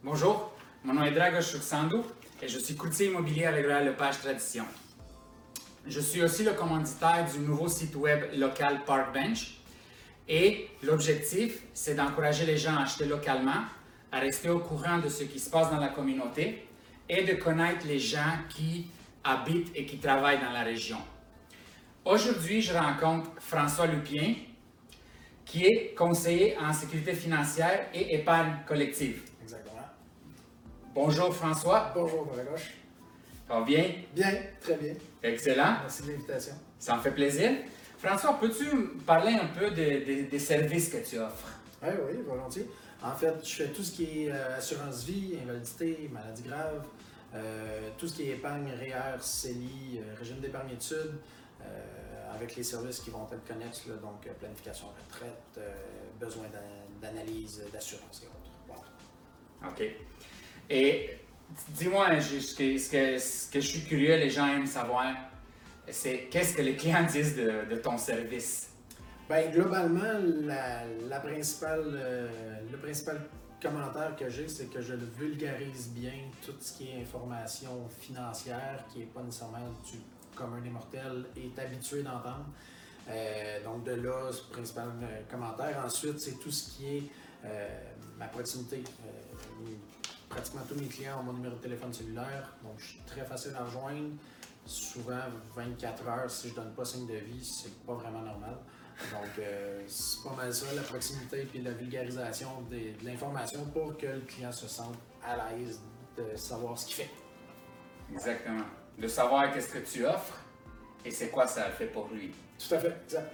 Bonjour, mon nom est Dragos Ruxandou et je suis courtier immobilier avec Royal Lepage Tradition. Je suis aussi le commanditaire du nouveau site web local Parkbench et l'objectif, c'est d'encourager les gens à acheter localement, à rester au courant de ce qui se passe dans la communauté et de connaître les gens qui habitent et qui travaillent dans la région. Aujourd'hui, je rencontre François Lupien, qui est conseiller en sécurité financière et épargne collective. Exactement. Bonjour François. Bonjour, Dragos. Ça va bien? Bien, très bien. Excellent. Merci de l'invitation. Ça me fait plaisir. François, peux-tu me parler un peu des services que tu offres? Oui, volontiers. En fait, je fais tout ce qui est assurance vie, invalidité, maladie grave, tout ce qui est épargne, REER, CELI, régime d'épargne études, avec les services qui vont être connexes, là, donc planification retraite, besoin d'analyse, d'assurance et autres. Wow. OK. Et dis-moi, ce que je suis curieux, les gens aiment savoir, c'est qu'est-ce que les clients disent de ton service? Bien, globalement, le principal commentaire que j'ai, c'est que je le vulgarise bien, tout ce qui est information financière, qui n'est pas nécessairement du commun des mortels, est habitué d'entendre. Donc de là, ce principal commentaire. Ensuite, c'est tout ce qui est ma proximité. Pratiquement tous mes clients ont mon numéro de téléphone cellulaire, donc je suis très facile à rejoindre. Souvent, 24 heures, si je ne donne pas signe de vie, c'est pas vraiment normal. Donc, c'est pas mal ça, la proximité et la vulgarisation de l'information pour que le client se sente à l'aise de savoir ce qu'il fait. Exactement. De savoir qu'est-ce que tu offres et c'est quoi ça fait pour lui. Tout à fait, exact.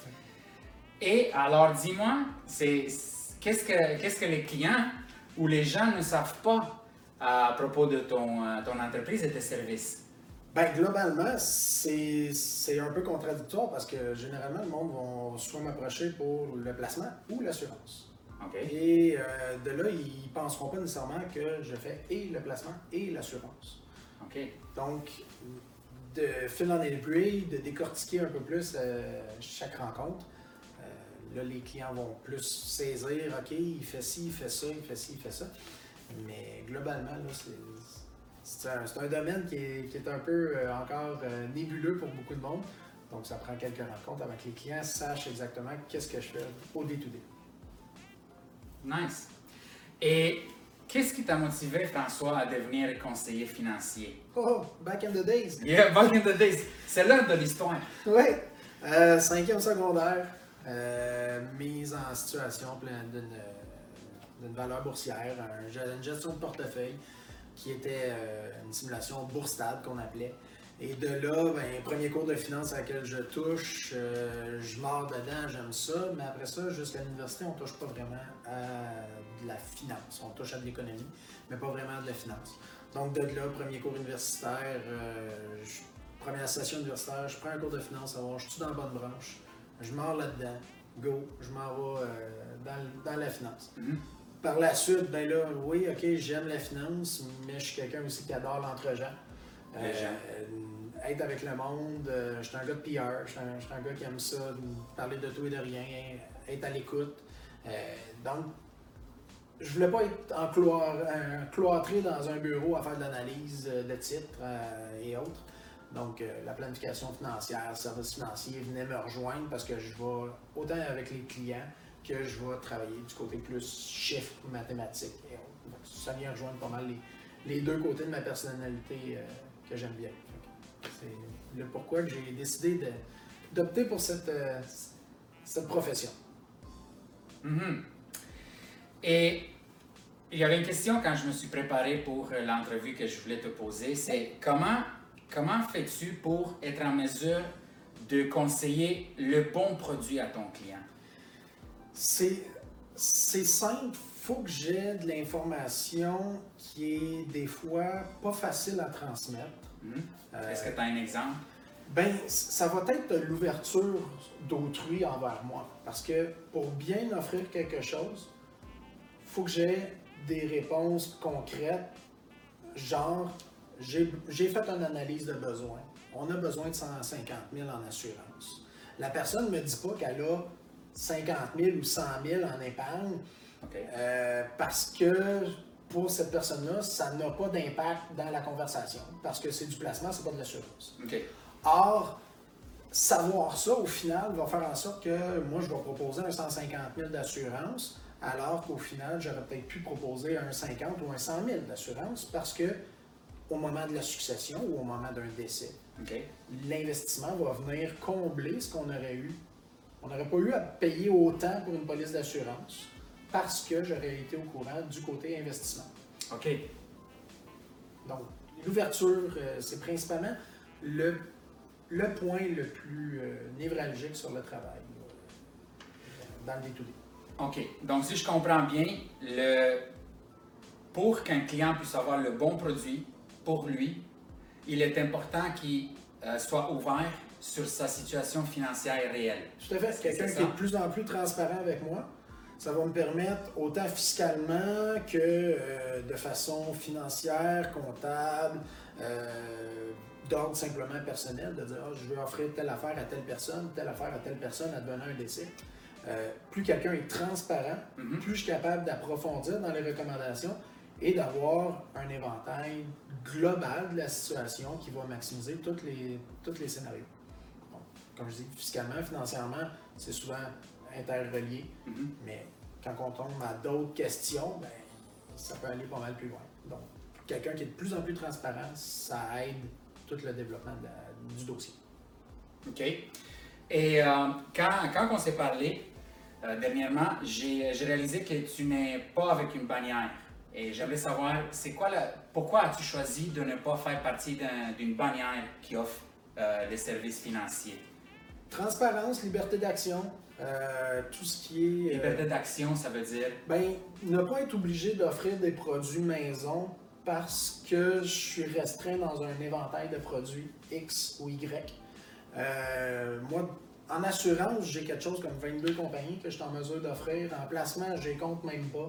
Et alors, dis-moi, qu'est-ce que les clients ou les gens ne savent pas à propos de ton entreprise et tes services? Bien, globalement, c'est un peu contradictoire parce que généralement, le monde va soit m'approcher pour le placement ou l'assurance. OK. Et de là, ils ne penseront pas nécessairement que je fais et le placement et l'assurance. OK. Donc, de fil en aiguille, de décortiquer un peu plus chaque rencontre, là, les clients vont plus saisir, OK, il fait ci, il fait ça, il fait ci, il fait ça. Mais globalement, là, c'est un domaine qui est un peu encore nébuleux pour beaucoup de monde. Donc, ça prend quelques rencontres avant que les clients sachent exactement qu'est-ce que je fais au day-to-day. Nice. Et qu'est-ce qui t'a motivé, François, à devenir conseiller financier? Oh, back in the days! Yeah, back in the days. C'est l'heure de l'histoire. Oui, 5e secondaire, mise en situation pleine d'une valeur boursière, une gestion de portefeuille qui était une simulation bourse-stable qu'on appelait. Et de là, ben, premier cours de finance à laquelle je touche, je mords dedans, j'aime ça, mais après ça, jusqu'à l'université, on ne touche pas vraiment à de la finance. On touche à de l'économie, mais pas vraiment de la finance. Donc de là, premier cours universitaire, première session universitaire, je prends un cours de finance, savoir je suis dans la bonne branche, je mords là-dedans, go, je m'en vais dans la finance. Mm-hmm. Par la suite, ben là, oui, ok, j'aime la finance, mais je suis quelqu'un aussi qui adore l'entre-gens. Être avec le monde, je suis un gars de PR, je suis un gars qui aime ça, parler de tout et de rien, être à l'écoute. Donc, je voulais pas être cloîtré dans un bureau à faire de l'analyse de titres et autres. Donc, la planification financière, le service financier venait me rejoindre parce que je vais, autant avec les clients, que je vais travailler du côté plus chiffres, mathématiques et autres. Donc, ça vient rejoindre pas mal les deux côtés de ma personnalité que j'aime bien. C'est le pourquoi que j'ai décidé d'opter pour cette profession. Mm-hmm. Et il y avait une question quand je me suis préparé pour l'entrevue que je voulais te poser, c'est comment fais-tu pour être en mesure de conseiller le bon produit à ton client? C'est simple, il faut que j'ai de l'information qui est des fois pas facile à transmettre. Mm-hmm. Est-ce que tu as un exemple? Ben, ça va être l'ouverture d'autrui envers moi. Parce que pour bien offrir quelque chose, il faut que j'ai des réponses concrètes, genre, j'ai fait une analyse de besoin. On a besoin de 150 000 en assurance. La personne ne me dit pas qu'elle a 50 000 ou 100 000 en épargne, Okay. Parce que pour cette personne-là, ça n'a pas d'impact dans la conversation parce que c'est du placement, c'est pas de l'assurance. OK. Or, savoir ça, au final, va faire en sorte que moi, je vais proposer un 150 000 d'assurance, alors qu'au final, j'aurais peut-être pu proposer un 50 ou un 100 000 d'assurance parce que au moment de la succession ou au moment d'un décès, OK. l'investissement va venir combler ce qu'on aurait eu. On n'aurait pas eu à payer autant pour une police d'assurance parce que j'aurais été au courant du côté investissement. OK. Donc, l'ouverture, c'est principalement le point le plus névralgique sur le travail dans le day-to-day. OK. Donc, si je comprends bien, pour qu'un client puisse avoir le bon produit pour lui, il est important qu'il soit ouvert sur sa situation financière réelle. Tout à fait. Quelqu'un qui est de plus en plus transparent avec moi, ça va me permettre, autant fiscalement que de façon financière, comptable, d'ordre simplement personnel, de dire je veux offrir telle affaire à telle affaire à telle personne, advenant un décès. Plus quelqu'un est transparent, plus je suis capable d'approfondir dans les recommandations et d'avoir un éventail global de la situation qui va maximiser tous les scénarios. Bon, comme je dis, fiscalement, financièrement, c'est souvent interrelié, mais quand on tombe à d'autres questions, ben, ça peut aller pas mal plus loin. Donc, quelqu'un qui est de plus en plus transparent, ça aide tout le développement du dossier. OK. Et quand on s'est parlé dernièrement, j'ai réalisé que tu n'es pas avec une bannière. Et j'aimerais savoir, pourquoi as-tu choisi de ne pas faire partie d'une bannière qui offre des services financiers? Transparence, liberté d'action, tout ce qui est... Liberté d'action, ça veut dire? Ben, ne pas être obligé d'offrir des produits maison parce que je suis restreint dans un éventail de produits X ou Y. Moi, en assurance, j'ai quelque chose comme 22 compagnies que je suis en mesure d'offrir. En placement, je les compte même pas.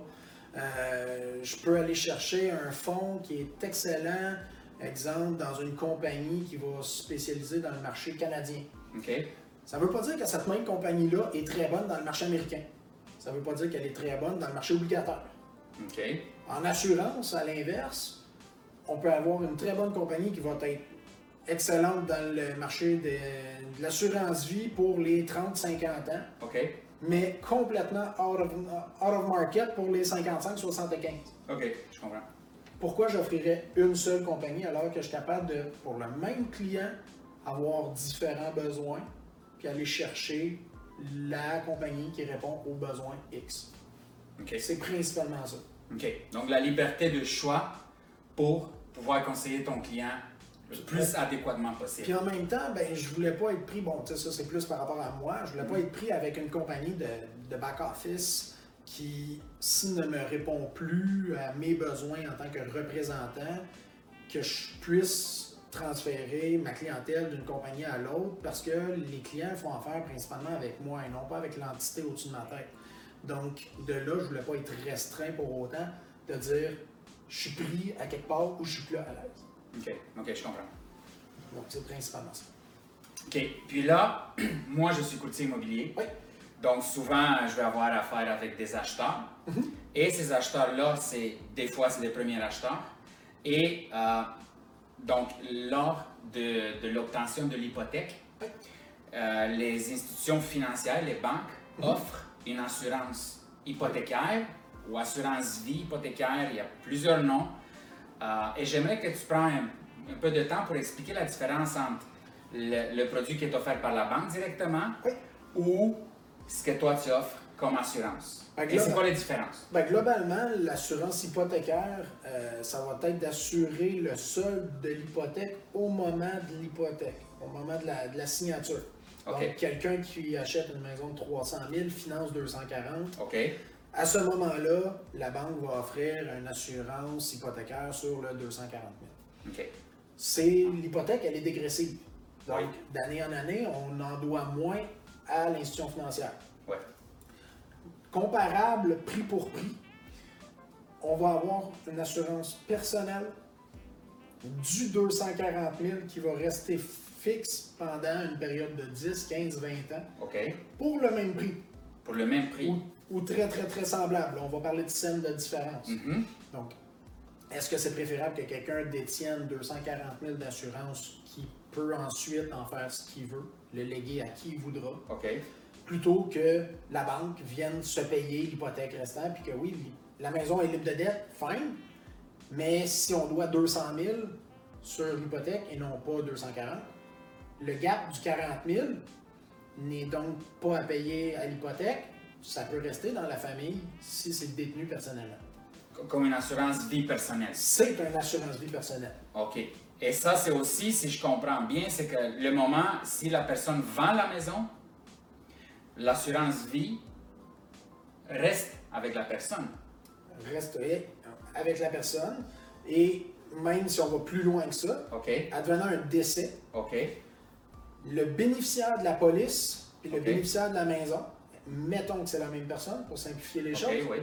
Je peux aller chercher un fonds qui est excellent, exemple, dans une compagnie qui va se spécialiser dans le marché canadien. OK. Ça ne veut pas dire que cette même compagnie-là est très bonne dans le marché américain. Ça ne veut pas dire qu'elle est très bonne dans le marché obligataire. OK. En assurance, à l'inverse, on peut avoir une très bonne compagnie qui va être excellente dans le marché de l'assurance vie pour les 30-50 ans, OK. mais complètement out of market pour les 55-75. OK, je comprends. Pourquoi j'offrirais une seule compagnie alors que je suis capable de, pour le même client, avoir différents besoins, puis aller chercher la compagnie qui répond aux besoins X. OK. C'est principalement ça. OK. Donc, la liberté de choix pour pouvoir conseiller ton client le plus adéquatement possible. Puis en même temps, ben, je voulais pas être pris, bon, tu sais, ça c'est plus par rapport à moi, je voulais pas être pris avec une compagnie de back-office qui, s'il ne me répond plus à mes besoins en tant que représentant, que je puisse transférer ma clientèle d'une compagnie à l'autre parce que les clients font affaire principalement avec moi et non pas avec l'entité au-dessus de ma tête. Donc, de là, je voulais pas être restreint pour autant de dire je suis pris à quelque part où je suis plus à l'aise. OK, je comprends. Donc, c'est principalement ça. OK. Puis là, moi, je suis courtier immobilier. Oui. Donc, souvent, je vais avoir affaire avec des acheteurs. Et ces acheteurs-là, des fois, c'est des premiers acheteurs. Et donc, lors de l'obtention de l'hypothèque, les institutions financières, les banques, offrent une assurance hypothécaire ou assurance vie hypothécaire. Il y a plusieurs noms. Et j'aimerais que tu prennes un peu de temps pour expliquer la différence entre le produit qui est offert par la banque directement ou ce que toi tu offres comme assurance. Et c'est quoi les différences? Ben, globalement, l'assurance hypothécaire, ça va être d'assurer le solde de l'hypothèque au moment de l'hypothèque, au moment de la signature. Okay. Donc, quelqu'un qui achète une maison de 300 000, finance 240. OK. À ce moment-là, la banque va offrir une assurance hypothécaire sur le 240 000. OK. L'hypothèque, elle est dégressive. Donc, d'année en année, on en doit moins à l'institution financière. Ouais. Comparable prix pour prix, on va avoir une assurance personnelle du 240 000 qui va rester fixe pendant une période de 10, 15, 20 ans. OK. Pour le même prix. Pour le même prix. Ou très, très, très semblable. On va parler de scènes de différence. Mm-hmm. Donc, Est-ce que c'est préférable que quelqu'un détienne 240 000 d'assurance qui peut ensuite en faire ce qu'il veut, le léguer à qui il voudra, OK. plutôt que la banque vienne se payer l'hypothèque restante, puis que oui, la maison est libre de dette, fine, mais si on doit 200 000 sur l'hypothèque et non pas 240, le gap du 40 000 n'est donc pas à payer à l'hypothèque, ça peut rester dans la famille si c'est détenu personnellement. Comme une assurance vie personnelle. C'est une assurance vie personnelle. OK. Et ça, c'est aussi, si je comprends bien, c'est que le moment, si la personne vend la maison, l'assurance vie reste avec la personne. Reste avec la personne et même si on va plus loin que ça, OK. advenant un décès, OK. le bénéficiaire de la police et le OK. bénéficiaire de la maison, mettons que c'est la même personne pour simplifier les OK, choses, oui.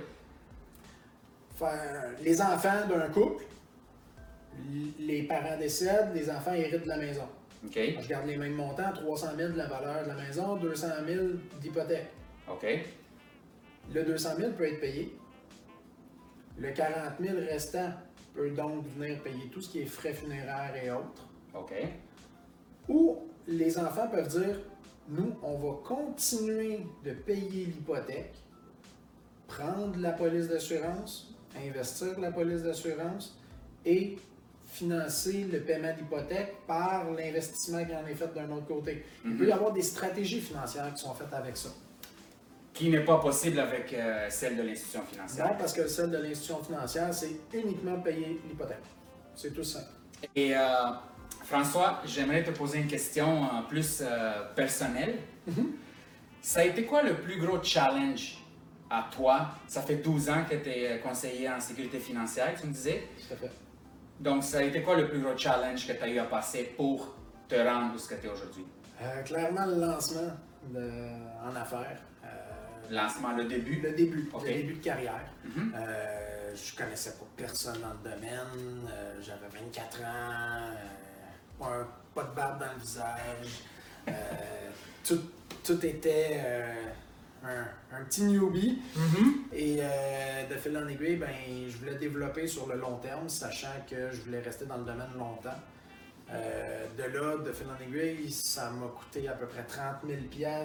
les enfants d'un couple, les parents décèdent, les enfants héritent de la maison. OK. Je garde les mêmes montants, 300 000 de la valeur de la maison, 200 000 d'hypothèque. OK. Le 200 000 peut être payé. Le 40 000 restant peut donc venir payer tout ce qui est frais funéraires et autres. OK. Ou les enfants peuvent dire, nous, on va continuer de payer l'hypothèque, prendre la police d'assurance, investir la police d'assurance et financer le paiement d'hypothèque par l'investissement qui en est fait d'un autre côté. Il peut y avoir des stratégies financières qui sont faites avec ça. Qui n'est pas possible avec celle de l'institution financière. Non, parce que celle de l'institution financière, c'est uniquement payer l'hypothèque. C'est tout simple. Et François, j'aimerais te poser une question plus personnelle. Ça a été quoi le plus gros challenge à toi? Ça fait 12 ans que tu es conseiller en sécurité financière, tu me disais. Tout à fait. Donc, ça a été quoi le plus gros challenge que tu as eu à passer pour te rendre où ce que tu es aujourd'hui? Clairement, le lancement en affaires. Lancement, le début? Le début, OK. le début de carrière. Mhm. Je connaissais pas personne dans le domaine. J'avais 24 ans, pas de barbe dans le visage. Tout était un petit newbie. Et de fil en aiguille, ben, je voulais développer sur le long terme, sachant que je voulais rester dans le domaine longtemps. De là, de fil en aiguille, ça m'a coûté à peu près 30 000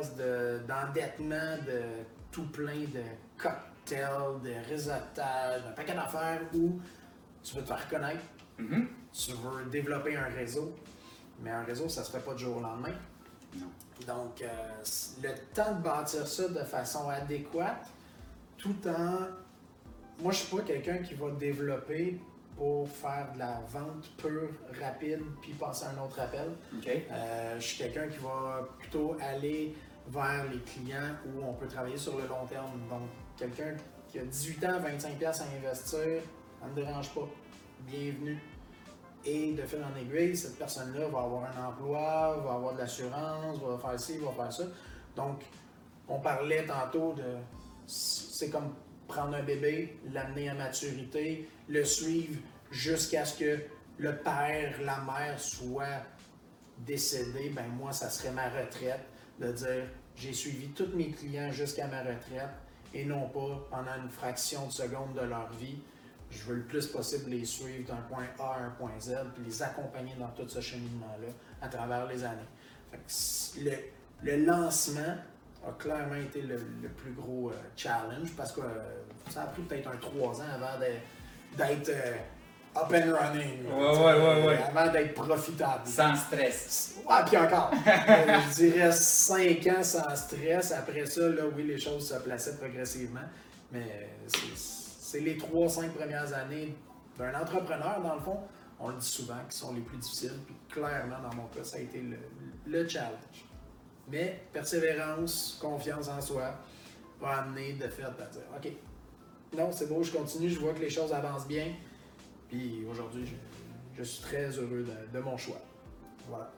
$ d'endettement, de tout plein de cocktails, de réseautage, un paquet d'affaires où tu veux te faire reconnaître, tu veux développer un réseau, mais un réseau, ça se fait pas du jour au lendemain. Non. Donc, le temps de bâtir ça de façon adéquate, tout en... Moi, je suis pas quelqu'un qui va développer pour faire de la vente pure, rapide, puis passer à un autre appel. OK. Je suis quelqu'un qui va plutôt aller vers les clients où on peut travailler sur le long terme. Donc, quelqu'un qui a 18 ans, 25$ à investir, ça ne me dérange pas. Bienvenue. Et de fil en aiguille, cette personne-là va avoir un emploi, va avoir de l'assurance, va faire ci, va faire ça. Donc, on parlait tantôt de... C'est comme prendre un bébé, l'amener à maturité, le suivre jusqu'à ce que le père, la mère soit décédé. Ben moi, ça serait ma retraite de dire j'ai suivi tous mes clients jusqu'à ma retraite et non pas pendant une fraction de seconde de leur vie. Je veux le plus possible les suivre d'un point A à un point Z puis les accompagner dans tout ce cheminement-là à travers les années. Fait que le lancement a clairement été le plus gros challenge parce que ça a pris peut-être 3 ans avant d'être up and running. Ouais. Avant d'être profitable. Sans stress. Ouais, puis encore. Je dirais 5 ans sans stress. Après ça, là, oui, les choses se plaçaient progressivement. Mais c'est les 3-5 premières années d'un entrepreneur, dans le fond, on le dit souvent, qui sont les plus difficiles. Puis clairement, dans mon cas, ça a été le challenge. Mais persévérance, confiance en soi va amener de fait à dire OK, non, c'est beau, je continue, je vois que les choses avancent bien. Puis aujourd'hui, je suis très heureux de mon choix. Voilà.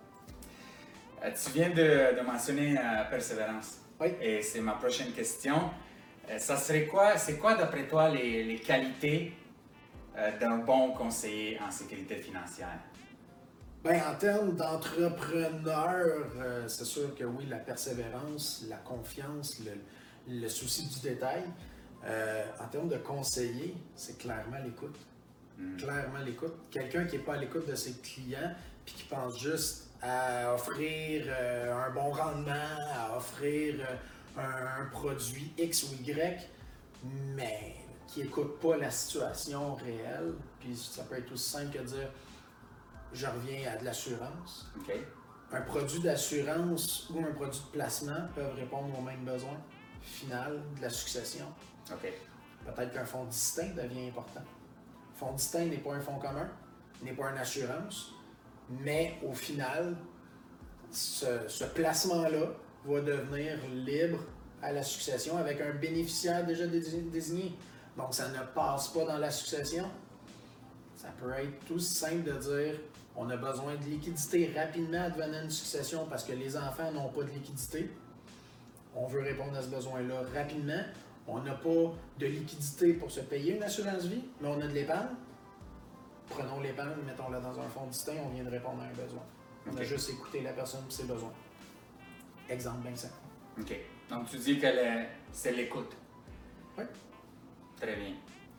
Tu viens de mentionner persévérance. Oui. Et c'est ma prochaine question. Ça serait quoi, c'est quoi d'après toi les qualités d'un bon conseiller en sécurité financière? Bien, en termes d'entrepreneur, c'est sûr que oui, la persévérance, la confiance, le souci du détail. En termes de conseiller, c'est clairement l'écoute. Clairement l'écoute. Quelqu'un qui n'est pas à l'écoute de ses clients puis qui pense juste à offrir un bon rendement, à offrir un produit X ou Y, mais qui n'écoute pas la situation réelle. Puis ça peut être aussi simple que de dire je reviens à de l'assurance. OK. Un produit d'assurance ou un produit de placement peuvent répondre aux mêmes besoins final de la succession. OK. Peut-être qu'un fonds distinct devient important. Un fonds distinct n'est pas un fonds commun, n'est pas une assurance, mais au final, ce placement-là va devenir libre à la succession avec un bénéficiaire déjà désigné. Donc, ça ne passe pas dans la succession. Ça peut être tout simple de dire on a besoin de liquidité rapidement advenant une succession parce que les enfants n'ont pas de liquidité. On veut répondre à ce besoin-là rapidement. On n'a pas de liquidité pour se payer une assurance vie, mais on a de l'épargne. Prenons l'épargne, mettons-la dans un fonds distinct, on vient de répondre à un besoin. On a juste écouté la personne et ses besoins. Exemple bien simple. OK. Donc, tu dis que c'est l'écoute. Oui. Très bien.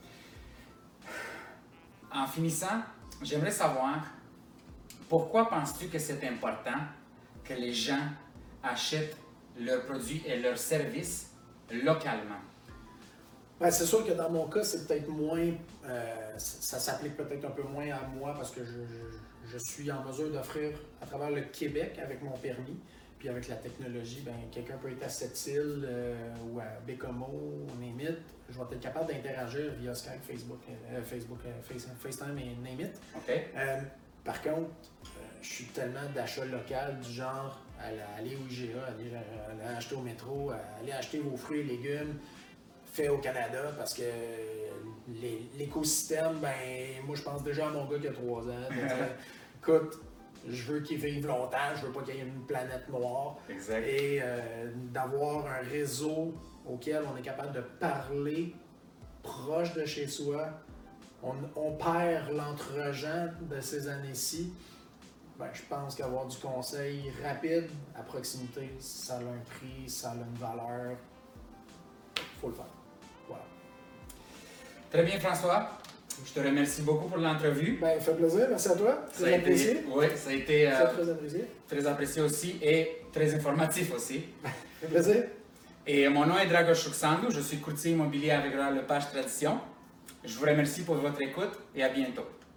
En finissant, j'aimerais savoir pourquoi penses-tu que c'est important que les gens achètent leurs produits et leurs services localement? Ben, c'est sûr que dans mon cas, c'est peut-être moins. Ça s'applique peut-être un peu moins à moi parce que je suis en mesure d'offrir à travers le Québec avec mon permis. Puis avec la technologie, ben, quelqu'un peut être à Sept-Îles ou à Bécomo, ou name it. Je vais être capable d'interagir via Skype, FaceTime et name it. OK. Par contre, je suis tellement d'achat local du genre aller au IGA, aller acheter au métro, aller acheter vos fruits et légumes faits au Canada parce que l'écosystème, ben moi je pense déjà à mon gars qui a 3 ans. Écoute, je veux qu'il vive longtemps, je veux pas qu'il y ait une planète noire. Exact. Et d'avoir un réseau auquel on est capable de parler proche de chez soi. On perd l'entre-gens de ces années-ci. Ben, je pense qu'avoir du conseil rapide, à proximité, ça a un prix, ça a une valeur. Il faut le faire. Voilà. Très bien, François. Je te remercie beaucoup pour l'entrevue. Ben, ça fait plaisir. Merci à toi. Très apprécié. Oui, ça a été très apprécié. Très apprécié aussi et très informatif aussi. Ça fait plaisir. Et mon nom est Dragos Ruxandou, je suis courtier immobilier avec Royal Lepage Tradition. Je vous remercie pour votre écoute et à bientôt.